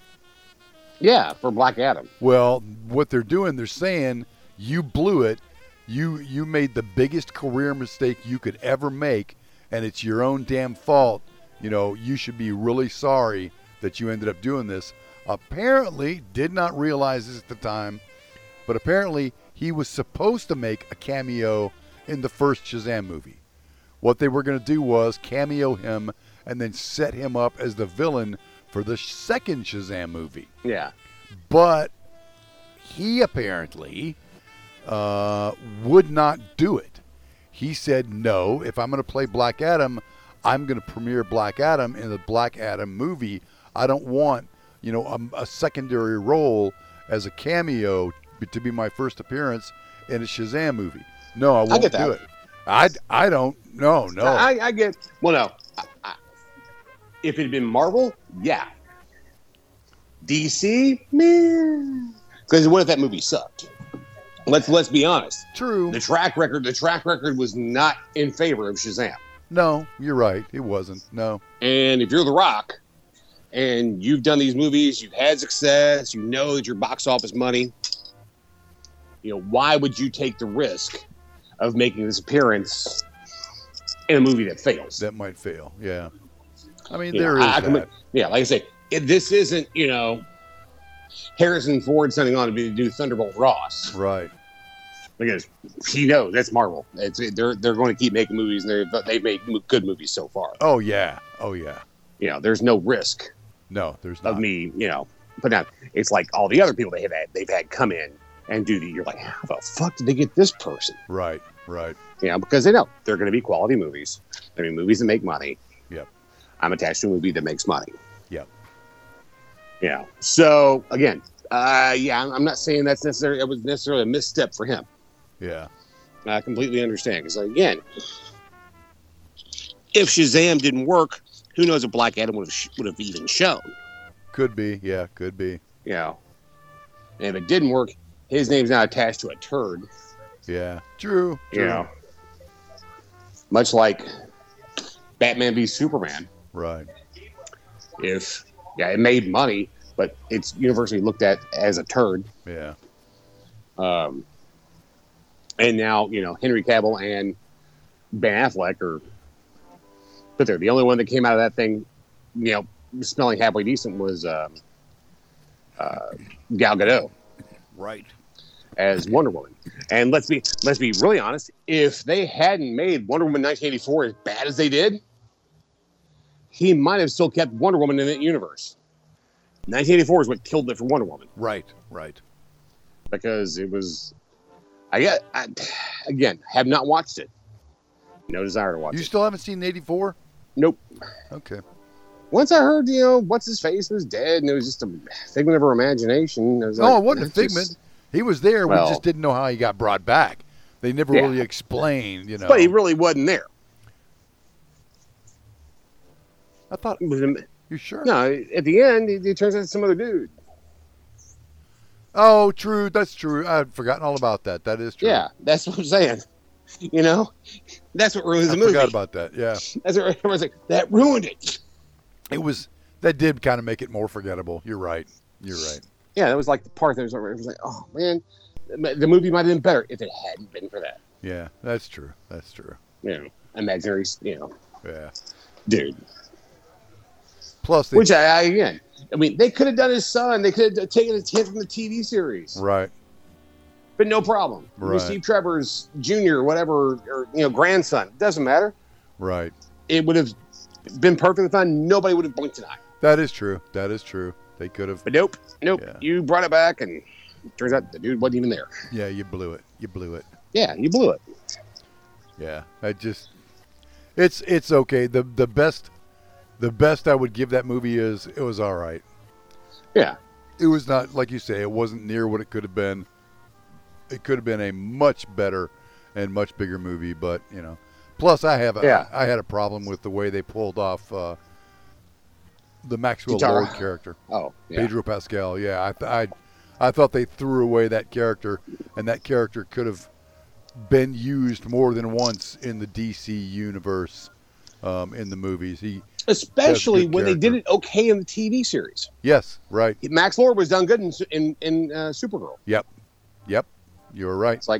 Yeah, for Black Adam. Well, what they're doing, they're saying, you blew it. You you made the biggest career mistake you could ever make, and it's your own damn fault. You know, you should be really sorry that you ended up doing this. Apparently, did not realize this at the time, but apparently he was supposed to make a cameo in the first Shazam movie. What they were going to do was cameo him and then set him up as the villain for the second Shazam movie. Yeah. But he apparently uh, would not do it. He said, no, if I'm going to play Black Adam, I'm going to premiere Black Adam in the Black Adam movie. I don't want, you know, a, a secondary role as a cameo to be my first appearance in a Shazam movie. No, I won't get that. do it. I, I don't. No, no. I, I get. Well, no. I, I, if it had been Marvel, yeah. D C, man. Because what if that movie sucked? Let's let's be honest. True. The track record, the track record was not in favor of Shazam. No, you're right. It wasn't. No. And if you're The Rock, and you've done these movies, you've had success, you know that your box office money. You know, why would you take the risk of making this appearance in a movie that fails? That might fail. Yeah. I mean, You there know, is I- I can- that. Yeah, like I say, it, this isn't, you know, Harrison Ford signing on to be to do Thunderbolt Ross, Right. because he knows that's Marvel. It's they're they're going to keep making movies, and they're, they've made mo- good movies so far. Oh, yeah. Oh, yeah. You know, there's no risk No, there's of not. me, you know, but now it's like all the other people they have had, they've had come in and do the. You're like, how the fuck did they get this person? Right, right. You know, because they know they're going to be quality movies. I mean, movies that make money. Yep. I'm attached to a movie that makes money. Yep. You know, so again, uh, yeah, I'm- I'm not saying that's necessarily it was necessarily a misstep for him. Yeah. I completely understand. Because again, if Shazam didn't work, who knows if Black Adam would have sh- would have even shown? Could be. Yeah, could be. You know, and if it didn't work, his name's not attached to a turd. Yeah. True. You True. know, much like Batman v Superman. Right. If yeah, it made money, but it's universally looked at as a turd. Yeah. Um, and now, you know, Henry Cavill and Ben Affleck are, but they're the only one that came out of that thing, you know, smelling halfway decent was um, uh, Gal Gadot Right. as Wonder Woman. And let's be let's be really honest, if they hadn't made Wonder Woman nineteen eighty-four as bad as they did, he might have still kept Wonder Woman in that universe. nineteen eighty-four is what killed it for Wonder Woman. Right. Right. Because it was, I get, I, again, have not watched it. No desire to watch You it. still haven't seen eighty-four? Nope. Okay. Once I heard, you know, what's his face was dead, and it was just a figment of her imagination. I was No, like, it wasn't a "That's just-" figment. He was there. Well- we just didn't know how he got brought back. They never Yeah. really explained, you know. But he really wasn't there. I thought, It was a- you sure? No, at the end, it, it turns out it's some other dude. Oh, true. That's true. I'd forgotten all about that. That is true. Yeah, that's what I'm saying. You know, that's what ruins I the movie. forgot about that. Yeah. That's what everyone's like. That ruined it. It was, that did kind of make it more forgettable. You're right. You're right. Yeah, that was like the part that was, it was like, oh man, the movie might have been better if it hadn't been for that. Yeah, that's true. That's true. You know, imaginary, you know, Yeah. dude. Plus, they, Which I, I again, I mean, they could have done his son. They could have taken a hit from the T V series, right, but no problem. Right. Steve Trevor's junior, whatever, or you know, grandson. Doesn't matter. right. It would have been perfectly fine. Nobody would have blinked an eye. That is true. That is true. They could have. But nope, nope. Yeah. You brought it back, and it turns out the dude wasn't even there. Yeah, you blew it. You blew it. Yeah, you blew it. Yeah, I just. It's it's okay. The the best, the best I would give that movie is it was all right. Yeah. It was not, like you say, it wasn't near what it could have been. It could have been a much better and much bigger movie, but, you know. Plus, I have a, Yeah. I, I had a problem with the way they pulled off uh, the Maxwell Guitar. Lord character. Oh, yeah. Pedro Pascal, yeah. I, th- I, I thought they threw away that character, and that character could have been used more than once in the D C universe um, in the movies. He Especially That's a good when they did character. it okay in the T V series. Yes, right. Max Lord was done good in in, in uh, Supergirl. Yep. Yep. You're right. It's like,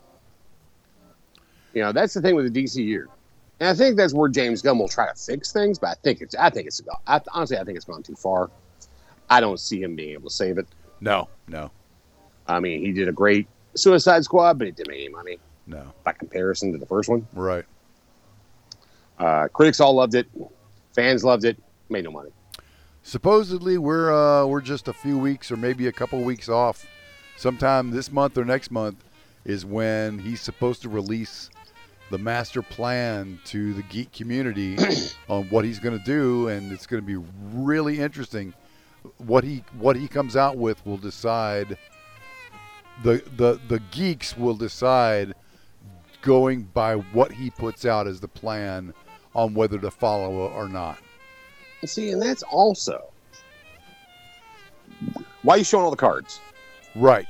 you know, that's the thing with the D C U, and I think that's where James Gunn will try to fix things. But I think it's, I think it's, I, honestly, I think it's gone too far. I don't see him being able to save it. No, no, I mean, he did a great Suicide Squad, but it didn't make any money no. by comparison to the first one. Right. Uh, critics all loved it, fans loved it, made no money. Supposedly, we're uh, we're just a few weeks or maybe a couple weeks off. Sometime this month or next month is when he's supposed to release the master plan to the geek community on what he's going to do, and it's going to be really interesting. What he what he comes out with will decide. The the the geeks will decide, going by what he puts out as the plan, on whether to follow or not. See, and that's also why are you showing all the cards? Right.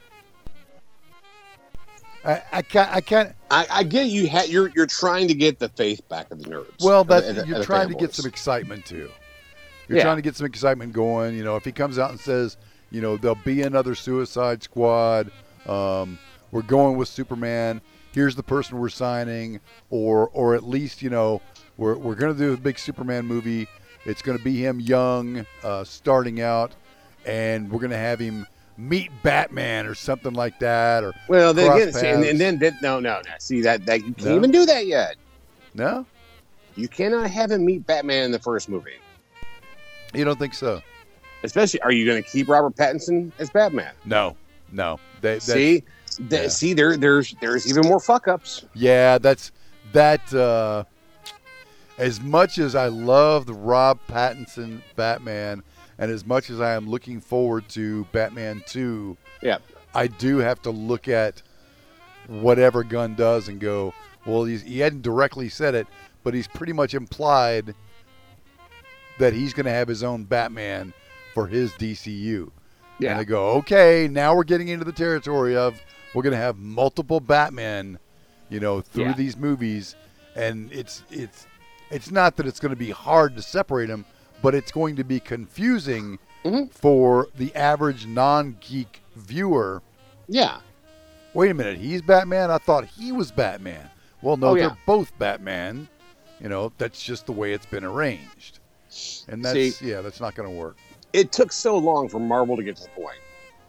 I, I can't. I can't. I, I get you. Ha- you're you're trying to get the faith back of the nerds. Well, of the- that's of the- you're of the trying to get fanboys. some excitement too. You're Yeah. trying to get some excitement going. You know, if he comes out and says, you know, there'll be another Suicide Squad. Um, we're going with Superman. Here's the person we're signing, or or at least, you know, we're we're going to do a big Superman movie. It's going to be him young, uh, starting out, and we're going to have him meet Batman or something like that. Or Well, then cross again, see, and, and paths. then, then no, no, no. See that that you can't No? even do that yet. No, You cannot have him meet Batman in the first movie. you don't think so? Especially, are you going to keep Robert Pattinson as Batman? No, no. They, that's- See, Th- yeah. see, there, there's, there's even more fuck ups. Yeah, that's that. Uh, as much as I love the Rob Pattinson Batman, and as much as I am looking forward to Batman two, Yeah, I do have to look at whatever Gunn does and go, well, he's, he hadn't directly said it, but he's pretty much implied that he's going to have his own Batman for his D C U. yeah. And they go, okay, now we're getting into the territory of we're going to have multiple Batmen, you know, through Yeah. these movies, and it's it's it's not that it's going to be hard to separate them, but it's going to be confusing Mhm. for the average non-geek viewer. yeah. Wait a minute, he's Batman? I thought he was Batman. Well, no, Oh, yeah. they're both Batman. You know, that's just the way it's been arranged. And that's, See- yeah, that's not going to work. It took so long for Marvel to get to the point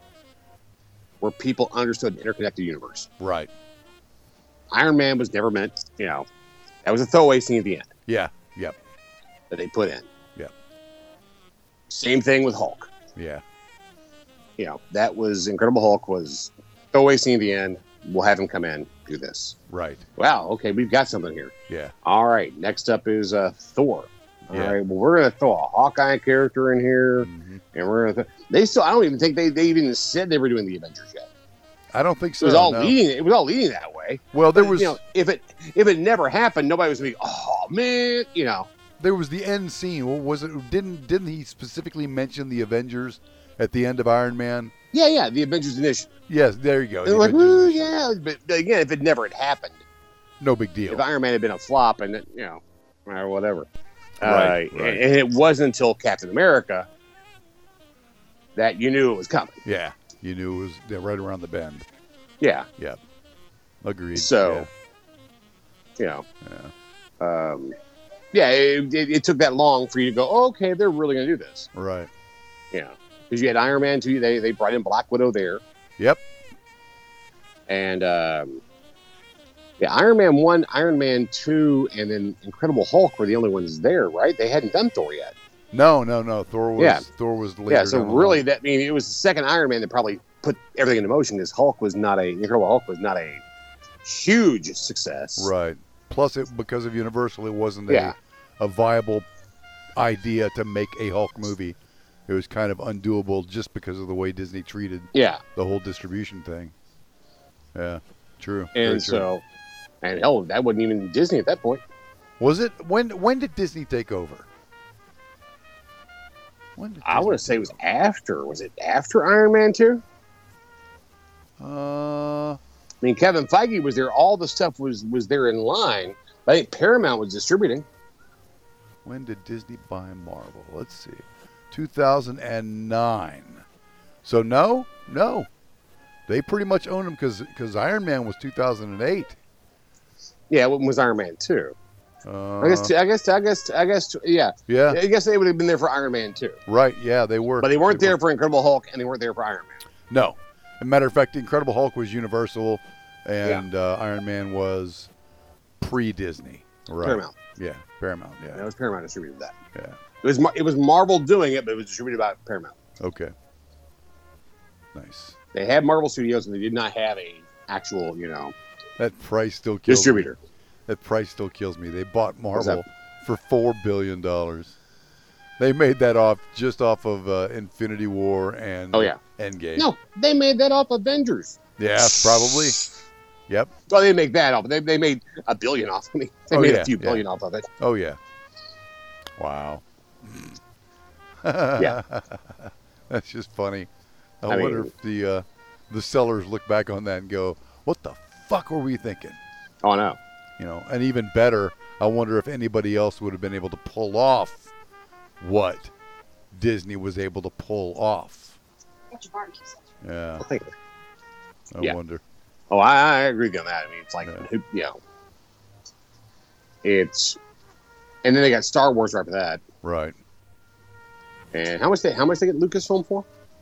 where people understood the interconnected universe. Right. Iron Man was never meant, you know, that was a throwaway scene at the end Yeah, yep, that they put in. yep, Same thing with Hulk. yeah. You know, that was Incredible Hulk was throwaway scene at the end. We'll have him come in, do this. Right, Wow, okay, we've got something here. yeah. All right, next up is uh, Thor. All Yeah. right, well, we're going to throw a Hawkeye character in here, Mhm. and we're going to. Th- they still, I don't even think they, they even said they were doing the Avengers yet. I don't think It so. was all no. leading. It was all leading that way. Well, there But, was you know, if it if it never happened, nobody was going to be, oh man, you know. there was the end scene. What was it? Didn't didn't he specifically mention the Avengers at the end of Iron Man? Yeah, yeah, the Avengers initiative. Yes, there you go. They're the like, Avengers "Ooh, initiative. yeah, but but again, if it never had happened, No big deal. if Iron Man had been a flop, and it, you know, or whatever, Right, uh, right. and it wasn't until Captain America that you knew it was coming. Yeah, you knew it was yeah, right around the bend. Yeah, Yep, agreed. So, you know, yeah, yeah. um, yeah, it, it, it took that long for you to go, oh, okay, they're really going to do this. Right. Yeah. Because you had Iron Man two, they, they brought in Black Widow there. Yep. And, um, yeah, Iron Man one, Iron Man two, and then Incredible Hulk were the only ones there, right? They hadn't done Thor yet. No, no, no. Thor was Yeah. Thor was later. Yeah, so down the really, line. that I mean, it was the second Iron Man that probably put everything into motion. Because Hulk was not a Incredible Hulk was not a huge success. Right. Plus, it because of Universal, it wasn't Yeah. a, a viable idea to make a Hulk movie. It was kind of undoable just because of the way Disney treated Yeah, the whole distribution thing. Yeah, true. Very and true. so, and hell, that wasn't even Disney at that point. was it when? When did Disney take over? When did I Disney want to say it was take after. Was it after Iron Man two? over? Uh, I mean, Kevin Feige was there. All the stuff was was there in line. But I think Paramount was distributing. when did Disney buy Marvel? Let's see, two thousand nine. So no, no, they pretty much owned them because because Iron Man was two thousand eight. Yeah, when was Iron Man two? Uh, I guess. I guess. I guess. I guess. Yeah. yeah, I guess they would have been there for Iron Man two, right. Yeah, they were. but they weren't were. there for Incredible Hulk, and they weren't there for Iron Man. No. As a matter of fact, Incredible Hulk was Universal, and uh, Iron Man was pre-Disney. Right. Paramount. Yeah, Paramount. Yeah. That was Paramount distributed that. Yeah. It was Mar- it was Marvel doing it, but it was distributed by Paramount. Okay. Nice. They had Marvel Studios, and they did not have a actual, you know, That price still kills distributor. me. That price still kills me. They bought What's Marvel for four billion dollars. They made that off just off of uh, Infinity War and Oh, yeah. Endgame. No, they made that off Avengers. Yeah, probably. Yep. Well, they didn't make that off, but they, they made a billion off. I mean, they Oh, made yeah, a few yeah. billion off of it. Oh yeah. Wow. Yeah. That's just funny. I, I wonder mean- if the uh, the sellers look back on that and go, "What the fuck were we thinking?" Oh no. You know, and even better, I wonder if anybody else would have been able to pull off what Disney was able to pull off. Yeah, I think. I Yeah. wonder. Oh, I, I agree with you on that. I mean, it's like, Yeah. who you know, it's, and then they got Star Wars right after that. Right. And how much they how much they get Lucasfilm for?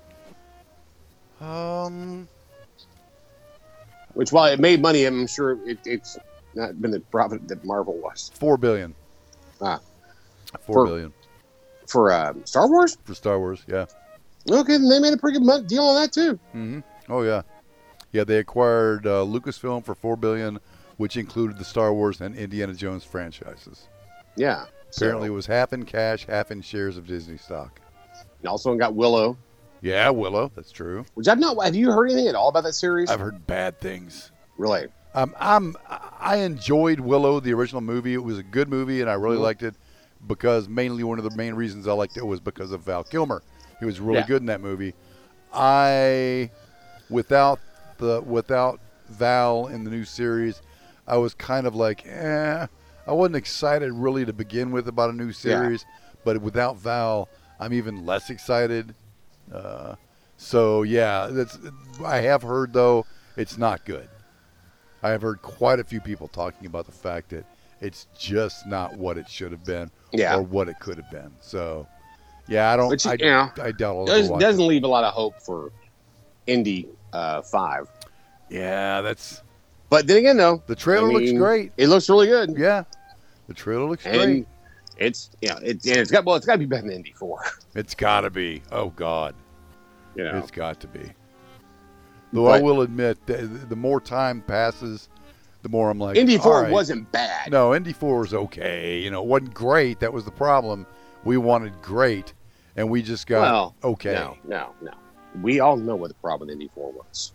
Um. Which, while it made money, I'm sure it, it's not been the profit that Marvel was Four billion. Ah. Four For- billion for um, Star Wars. for Star Wars. Yeah. Okay, then they made a pretty good mon- deal on that too. Mm-hmm. Oh yeah. Yeah, they acquired uh, Lucasfilm for four billion, which included the Star Wars and Indiana Jones franchises. Yeah. Apparently, So, it was half in cash, half in shares of Disney stock. and also got Willow, Yeah, Willow. That's true. which I've not. Have you heard anything at all about that series? I've heard bad things. Really? Um, I'm I enjoyed Willow, the original movie. It was a good movie, and I really Mhm. liked it because mainly one of the main reasons I liked it was because of Val Kilmer. He was really Yeah. good in that movie. I, without the without Val in the new series, I was kind of like, eh. I wasn't excited really to begin with about a new series, but without Val, I'm even less excited. Uh, so yeah, that's. I have heard though it's not good. I have heard quite a few people talking about the fact that it's just not what it should have been Yeah. or what it could have been. So, yeah, I don't. Which, I, you know, I doubt I'll ever Does, watch doesn't it. leave a lot of hope for Indy uh, Five. Yeah, that's But then again, though, the trailer I looks mean, great. It looks really good. Yeah, the trailer looks And great. it's you know it, and it's got well, it's got to be better than Indy Four. It's got to be. Oh God, You know, it's got to be. Though I But- will admit, the, the more time passes, the more I'm like, Indy all Four right. wasn't bad. No, Indy four was okay. You know, it wasn't great. That was the problem. We wanted great, and we just got well, okay. No, no, no. We all know what the problem with Indy Four was.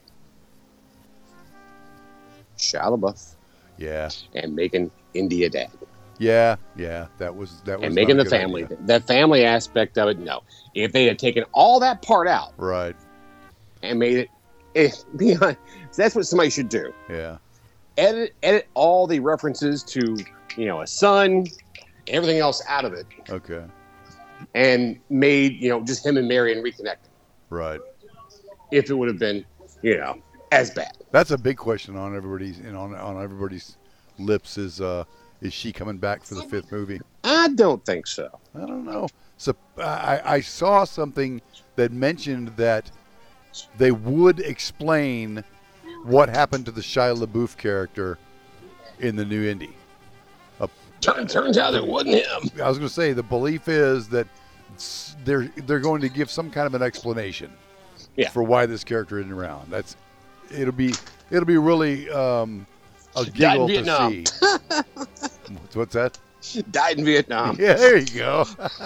Shia LaBeouf Yeah, and making Indy a dad. yeah, yeah. That was that was And making not the a good family, idea. the family aspect of it, no. If they had taken all that part out Right. and made it, it beyond, that's what somebody should do. Yeah. Edit, edit all the references to, you know, a son, everything else out of it, Okay. and made, you know, just him and Mary and reconnect. Right. If it would have been, you know, as bad. That's a big question on everybody's and on on everybody's lips is uh Is she coming back for the fifth movie? I don't think so. I don't know. So I, I saw something that mentioned that they would explain what happened to the Shia LaBeouf character in the new Indy. Uh, Turns, turns out it wasn't him. I was going to say the belief is that they're they're going to give some kind of an explanation Yeah. for why this character isn't around. That's it'll be it'll be really um, a Died in giggle to Vietnam. see. What's, what's that? Died in Vietnam. Yeah, there you go.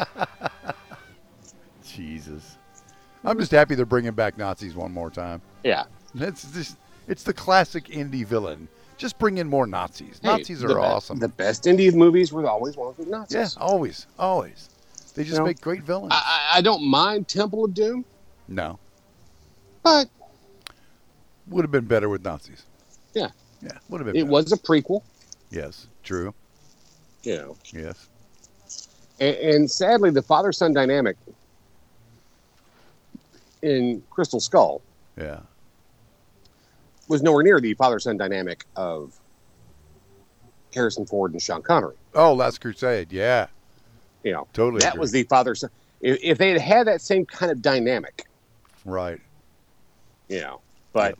Jesus, I'm just happy they're bringing back Nazis one more time. Yeah. That's just it's the classic indie villain. Just bring in more Nazis. Hey, Nazis the are be- awesome. The best Indian movies were always ones with Nazis. Yeah, always, always. They just You know, make great villains. I, I I don't mind Temple of Doom, no, but would have been better with Nazis. yeah, Yeah, would have been. it better. was a prequel. Yes, true. You know, Yes. and, and sadly, the father-son dynamic in Crystal Skull Yeah. was nowhere near the father-son dynamic of Harrison Ford and Sean Connery. Oh, Last Crusade. Yeah, You know, totally. that agree. was the father-son. If, if they had had that same kind of dynamic, right. you know, but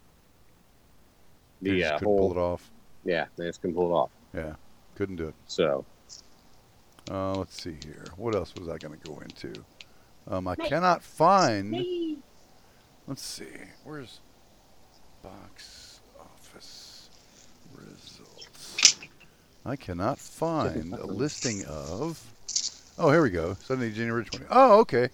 They the just uh, couldn't pull whole it off. yeah, they just couldn't pull it off. Yeah, couldn't do it. So Uh, let's see here. What else was I going to go into? Um, I cannot find. Let's see. Where's box office results? I cannot find a listing of. Oh, here we go. Sunday, January twentieth. Oh, okay.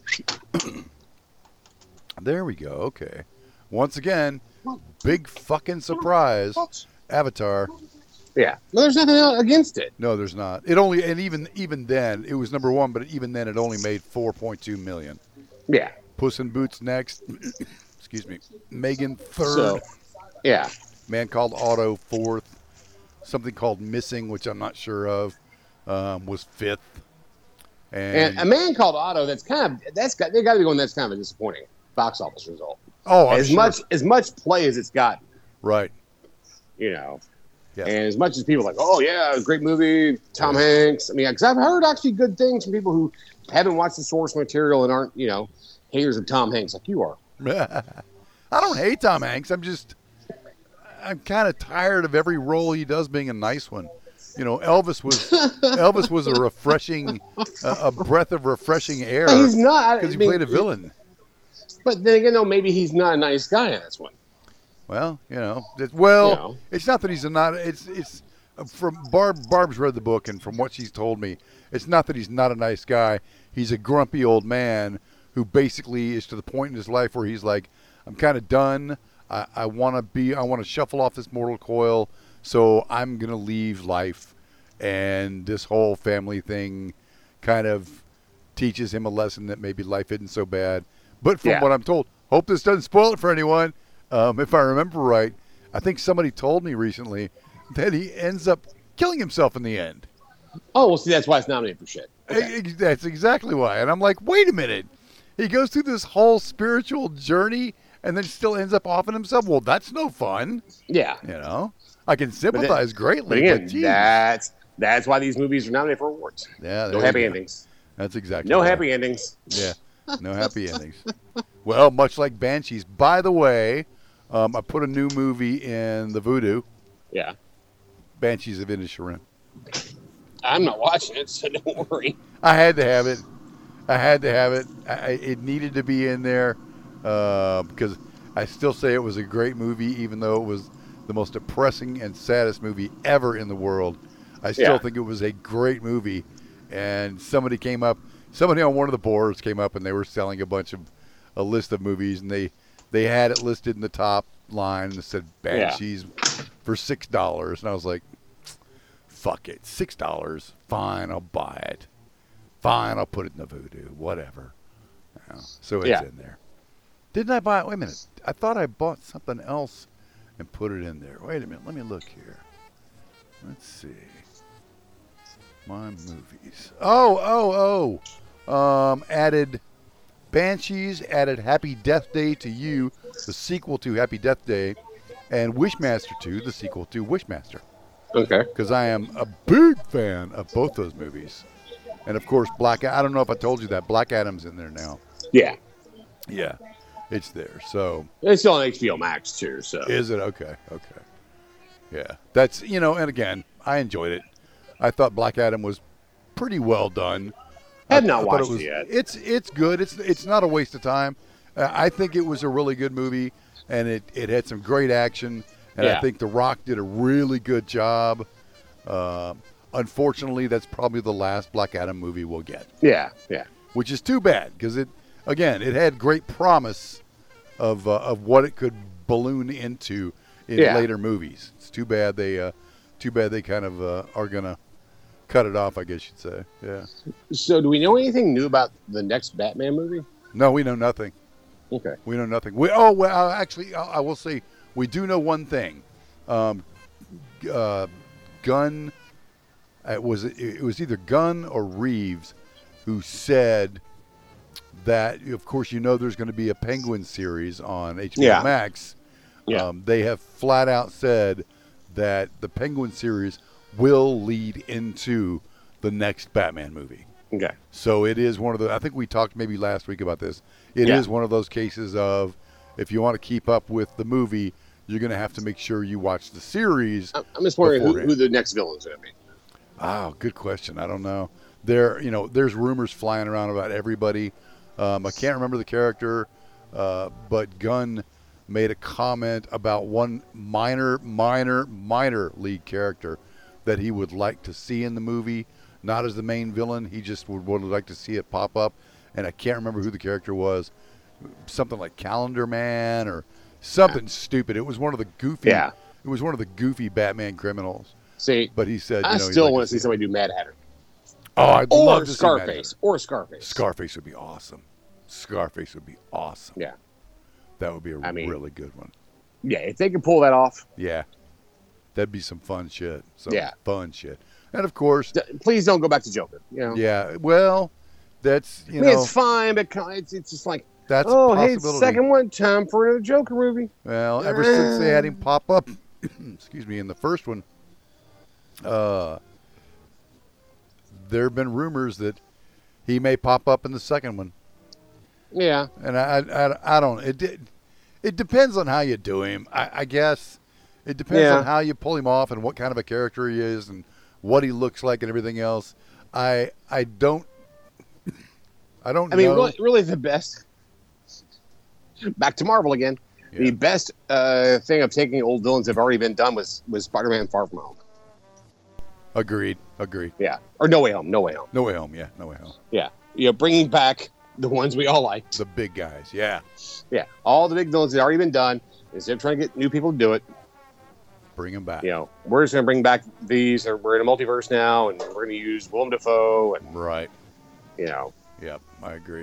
There we go. Okay. Once again, big fucking surprise. Avatar. yeah, well, there's nothing else against it. No, there's not. It only and even even then it was number one, but even then it only made four point two million. Yeah. Puss in Boots next. Excuse me. Megan third. So yeah, Man Called Otto fourth. Something called Missing, which I'm not sure of, um, was fifth. And, and a man called Otto. That's kind of that's got they got to be going. That's kind of a disappointing box office result. oh, I'm as sure. much as much play as it's got, right. you know. Yeah. And as much as people are like, oh yeah, great movie, Tom Hanks. I mean, because I've heard actually good things from people who haven't watched the source material and aren't, you know, haters of Tom Hanks like you are. I don't hate Tom Hanks. I'm just, I'm kind of tired of every role he does being a nice one. You know, Elvis was Elvis was a refreshing, a, a breath of refreshing air He's not because I he mean, played a villain. But then again, though, maybe he's not a nice guy in this one. Well, you know, it, well, You know. it's not that he's a not. It's it's uh, from Barb. Barb's read the book, and from what she's told me, it's not that he's not a nice guy. He's a grumpy old man who basically is to the point in his life where he's like, I'm kind of done. I, I want to be. I want to shuffle off this mortal coil. So I'm gonna leave life, and this whole family thing kind of teaches him a lesson that maybe life isn't so bad. But from Yeah. what I'm told, hope this doesn't spoil it for anyone. Um, if I remember right, I think somebody told me recently that he ends up killing himself in the end. Oh, well, see, that's why it's nominated for shit. Okay. E- That's exactly why. And I'm like, wait a minute. He goes through this whole spiritual journey and then still ends up offing himself. Well, that's no fun. Yeah. You know, I can But then- sympathize greatly. But again, geez. that's that's why these movies are nominated for awards. yeah, there No you happy go. endings. That's exactly No why. happy endings. Yeah, no happy endings. Well, much like Banshees. By the way, um, I put a new movie in the Voodoo, Yeah. Banshees of Inisherin. I'm not watching it, so don't worry. I had to have it. I had to have it. I, I- it needed to be in there uh, because I still say it was a great movie, even though it was the most depressing and saddest movie ever in the world. I still Yeah. think it was a great movie. And somebody came up, somebody on one of the boards came up, and they were selling a bunch of a list of movies, and they they had it listed in the top line that said Banshees for six dollars, and I was like, fuck it, six dollars, fine, I'll buy it. Fine, I'll put it in the Voodoo, whatever. You know, so it's Yeah. in there. Didn't I buy it? Wait a minute. I thought I bought something else and put it in there. Wait a minute. Let me look here. Let's see. My movies. Oh, oh, oh. Um, added Banshees, added Happy Death Day to You, the sequel to Happy Death Day, and Wishmaster two, the sequel to Wishmaster. Okay. because I am a big fan of both those movies. And of course, Black. I don't know if I told you that Black Adam's in there now. Yeah. Yeah, it's there. So It's still on H B O Max too. So is it okay? Okay. Yeah, that's you know. And again, I enjoyed it. I thought Black Adam was pretty well done. I have I- not I thought watched it, was, it yet. It's it's good. It's it's not a waste of time. Uh, I think it was a really good movie, and it, it had some great action. And I Yeah. think The Rock did a really good job. Uh, unfortunately, that's probably the last Black Adam movie we'll get, Yeah. Yeah. which is too bad because it again it had great promise of uh, of what it could balloon into in Yeah. later movies. It's too bad they uh, too bad they kind of uh, are gonna cut it off, I guess you'd say. Yeah. So, do we know anything new about the next Batman movie? No, we know nothing. Okay. We know nothing. We oh well, uh, actually, I, I will say we do know one thing. Um, uh, Gunn, it was it was either Gunn or Reeves, who said that of course you know there's going to be a Penguin series on H B O Yeah. Max. Yeah. Um, they have flat out said that the Penguin series will lead into the next Batman movie. Okay. So it is one of the. I think we talked maybe last week about this. It is Yeah. one of those cases of if you want to keep up with the movie, you're going to have to make sure you watch the series. I'm I'm just wondering who, beforehand. who the next villain's going to be. Oh, good question. I don't know. There, you know, there's rumors flying around about everybody. Um, I can't remember the character, uh, but Gunn made a comment about one minor, minor, minor league character that he would like to see in the movie. Not as the main villain. He just would, would like to see it pop up. And I can't remember who the character was. Something like Calendar Man or something stupid. It was one of the goofy. Yeah. It was one of the goofy Batman criminals. See, But he said, I you know, he'd still like want to see it. somebody do Mad Hatter. Oh, I'd Or love to see Mad Scarface. Hatter. Or Scarface. Scarface would be awesome. Scarface would be awesome. Yeah. That would be a I mean- really good one. Yeah, if they can pull that off, Yeah. That'd be some fun shit. Some Yeah. fun shit. And of course, d- please don't go back to Joker. You know? yeah, well, that's, you I mean, know, it's fine, but co- it's, it's just like, that's oh, a hey, it's the possibility. second one, time for another Joker movie. Well, ever since they had him pop up, excuse me, in the first one, uh, there have been rumors that he may pop up in the second one. Yeah. And I, I, I don't. It de- it depends on how you do him. I, I guess it depends Yeah. on how you pull him off and what kind of a character he is and what he looks like and everything else. I I don't. I don't I mean, know. really, really the best. Back to Marvel again. Yeah. The best uh, thing of taking old villains that have already been done was was Spider-Man: Far From Home. Agreed. Agreed. Yeah, or No Way Home. No Way Home. No Way Home. Yeah. No Way Home. Yeah, you know, bringing back the ones we all liked. The big guys. Yeah. Yeah, all the big villains that have already been done. Instead of trying to get new people to do it, Bring him back. you know, we're just going to bring back these. Or we're in a multiverse now, and we're going to use Willem Dafoe, and Right. you know, Yep. I agree.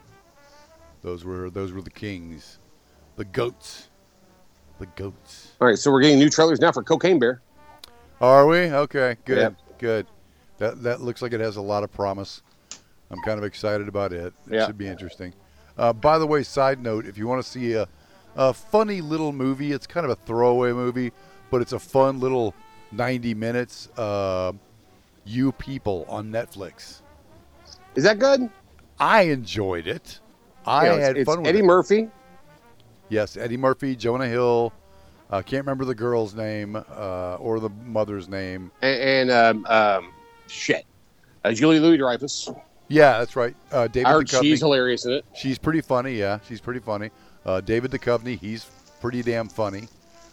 Those were those were the kings, the goats, the goats. all right. So we're getting new trailers now for Cocaine Bear. Are we? Okay, good, Yep. good. That that looks like it has a lot of promise. I'm kind of excited about it. It Yeah. should be interesting. Uh, by the way, side note, if you want to see a, a funny little movie, it's kind of a throwaway movie, but it's a fun little ninety minutes. Uh, You People on Netflix. Is that good? I enjoyed it. I You know, it's- had it's fun with Eddie it. Murphy. Yes, Eddie Murphy, Jonah Hill. I uh, can't remember the girl's name uh, or the mother's name. and, and um, um, shit, uh, Julie Louis-Dreyfus. Yeah, that's right. Uh, David I heard Duchovny. she's hilarious in it. She's pretty funny. Yeah, she's pretty funny. Uh, David Duchovny, he's pretty damn funny.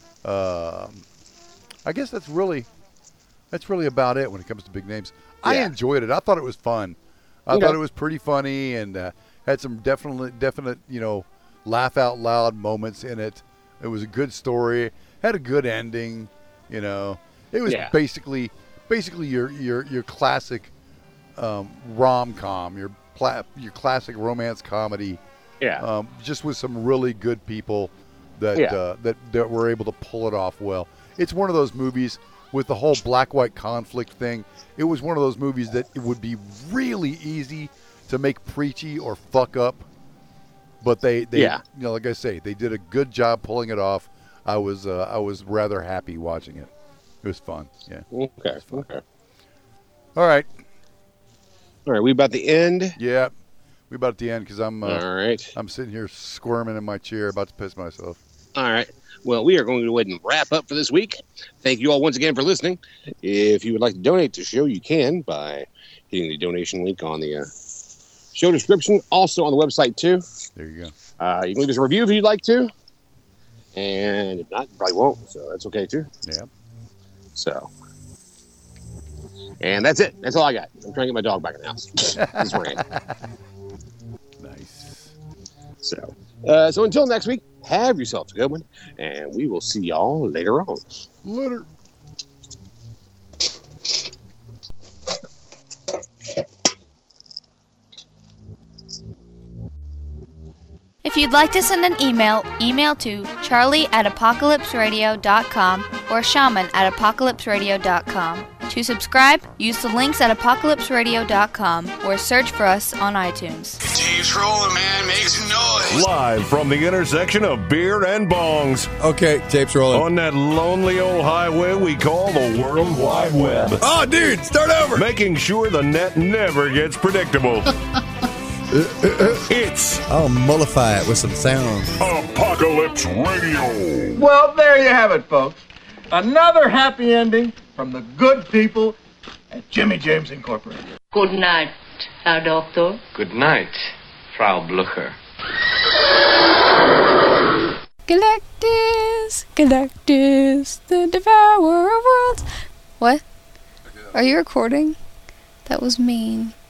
Um, I guess that's really that's really about it when it comes to big names. I Yeah. enjoyed it. I thought it was fun. I Okay. thought it was pretty funny and uh, had some definite definite you know laugh out loud moments in it. It was a good story. Had a good ending. You know, it was Yeah. basically basically your your your classic um, rom com, your pla- your classic romance comedy. Yeah. Um, just with some really good people that, Yeah. uh, that that were able to pull it off well. It's one of those movies with the whole black-white conflict thing. It was one of those movies that it would be really easy to make preachy or fuck up, but they, they Yeah. you know, like I say, they did a good job pulling it off. I was uh, I was rather happy watching it. It was fun. Yeah. Okay. Okay. All right. All right. We about the end. Yeah. We about at the end because I'm. Uh, All right. I'm sitting here squirming in my chair, about to piss myself. All right. Well, we are going to go ahead and wrap up for this week. Thank you all once again for listening. If you would like to donate to the show, you can by hitting the donation link on the uh, show description. Also on the website, too. There you go. Uh, you can leave us a review if you'd like to. And if not, you probably won't. So that's okay, too. Yeah. So. And that's it. That's all I got. I'm trying to get my dog back in the house. This is where I am. Nice. So, uh, so until next week, have yourself a good one, and we will see y'all later on. Later. If you'd like to send an email, email to charlie at apocalypse radio dot com or shaman at apocalypse radio dot com. To subscribe, use the links at apocalypse radio dot com or search for us on iTunes. Tapes rolling, man. Make some noise. Live from the intersection of beer and bongs Okay, tapes rolling. on that lonely old highway we call the World Wide Web. Oh, dude, start over. Making sure the net never gets predictable. It's I'll mollify it with some sound. Apocalypse Radio. Well, there you have it, folks. Another happy ending from the good people at Jimmy James Incorporated. Good night, Herr Doctor. Good night, Frau Blucher. Galactus, Galactus, the devourer of worlds. What? Are you recording? That was mean.